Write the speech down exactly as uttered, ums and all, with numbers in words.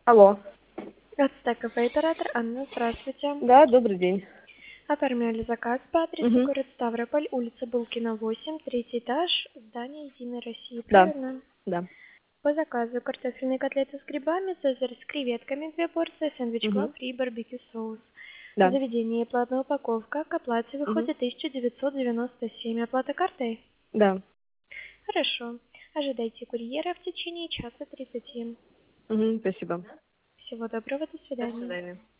Алло. Ацтек кафе, оператор Анна, здравствуйте. Да, добрый день. Оформляли заказ по адресу Мгм. город Ставрополь, улица Булкина, восемь, третий этаж, здание Единой России, Да, правильно? да. По заказу картофельные котлеты с грибами, цезарь с креветками, две порции, сэндвич Мгм. клаб, фри, барбекю соус. В Да. заведении платная упаковка, к оплате Мгм. выходит тысяча девятьсот девяносто семь. Оплата картой? Да. Хорошо. Ожидайте курьера в течение часа тридцати. Мгм. Спасибо. Всего доброго, до До свидания. свидания.